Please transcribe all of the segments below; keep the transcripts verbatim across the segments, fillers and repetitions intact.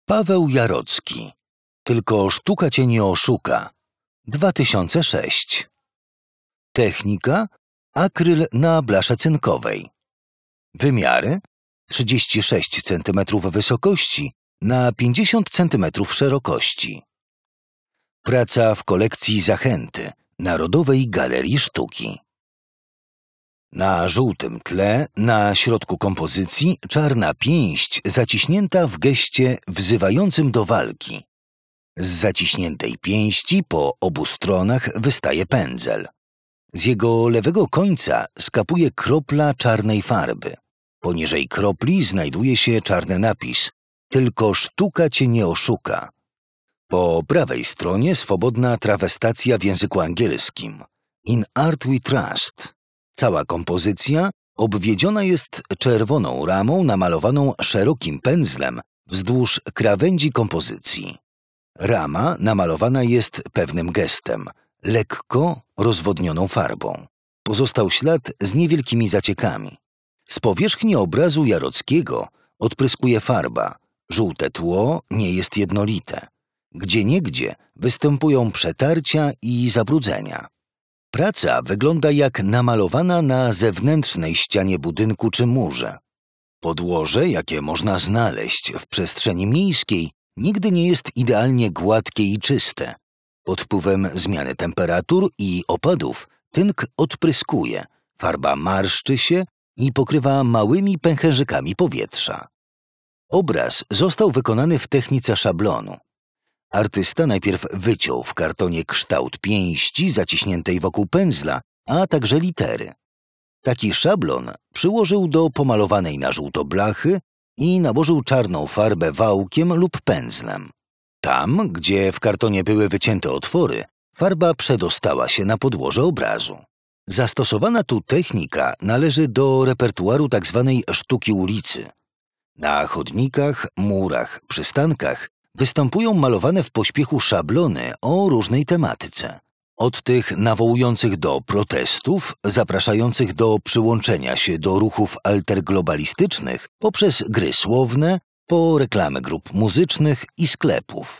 Paweł Jarocki. Tylko sztuka cię nie oszuka. dwa tysiące sześć. Technika: akryl na blasze cynkowej. Wymiary: trzydzieści sześć centymetrów wysokości na pięćdziesiąt centymetrów szerokości. Praca w kolekcji Zachęty Narodowej Galerii Sztuki. Na żółtym tle, na środku kompozycji, czarna pięść zaciśnięta w geście wzywającym do walki. Z zaciśniętej pięści po obu stronach wystaje pędzel. Z jego lewego końca skapuje kropla czarnej farby. Poniżej kropli znajduje się czarny napis: tylko sztuka cię nie oszuka. Po prawej stronie swobodna trawestacja w języku angielskim: In art we trust. Cała kompozycja obwiedziona jest czerwoną ramą namalowaną szerokim pędzlem wzdłuż krawędzi kompozycji. Rama namalowana jest pewnym gestem, lekko rozwodnioną farbą. Pozostał ślad z niewielkimi zaciekami. Z powierzchni obrazu Jarockiego odpryskuje farba. Żółte tło nie jest jednolite. Gdzieniegdzie występują przetarcia i zabrudzenia. Praca wygląda jak namalowana na zewnętrznej ścianie budynku czy murze. Podłoże, jakie można znaleźć w przestrzeni miejskiej, nigdy nie jest idealnie gładkie i czyste. Pod wpływem zmiany temperatur i opadów tynk odpryskuje, farba marszczy się i pokrywa małymi pęcherzykami powietrza. Obraz został wykonany w technice szablonu. Artysta najpierw wyciął w kartonie kształt pięści zaciśniętej wokół pędzla, a także litery. Taki szablon przyłożył do pomalowanej na żółto blachy i nałożył czarną farbę wałkiem lub pędzlem. Tam, gdzie w kartonie były wycięte otwory, farba przedostała się na podłoże obrazu. Zastosowana tu technika należy do repertuaru tzw. sztuki ulicy. Na chodnikach, murach, przystankach występują malowane w pośpiechu szablony o różnej tematyce. Od tych nawołujących do protestów, zapraszających do przyłączenia się do ruchów alterglobalistycznych poprzez gry słowne, po reklamy grup muzycznych i sklepów.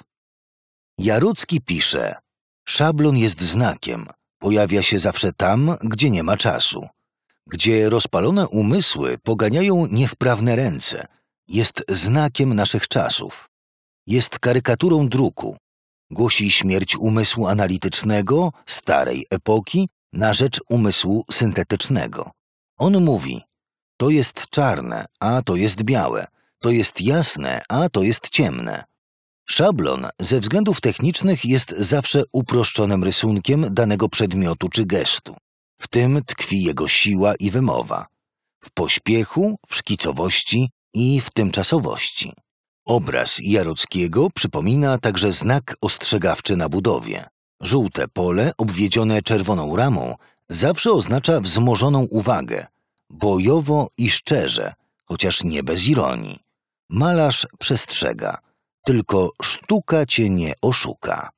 Jarocki pisze: szablon jest znakiem, pojawia się zawsze tam, gdzie nie ma czasu. Gdzie rozpalone umysły poganiają niewprawne ręce, jest znakiem naszych czasów. Jest karykaturą druku. Głosi śmierć umysłu analitycznego, starej epoki, na rzecz umysłu syntetycznego. On mówi: to jest czarne, a to jest białe, to jest jasne, a to jest ciemne. Szablon ze względów technicznych jest zawsze uproszczonym rysunkiem danego przedmiotu czy gestu. W tym tkwi jego siła i wymowa. W pośpiechu, w szkicowości i w tymczasowości. Obraz Jarockiego przypomina także znak ostrzegawczy na budowie. Żółte pole obwiedzione czerwoną ramą zawsze oznacza wzmożoną uwagę, bojowo i szczerze, chociaż nie bez ironii. Malarz przestrzega: tylko sztuka cię nie oszuka.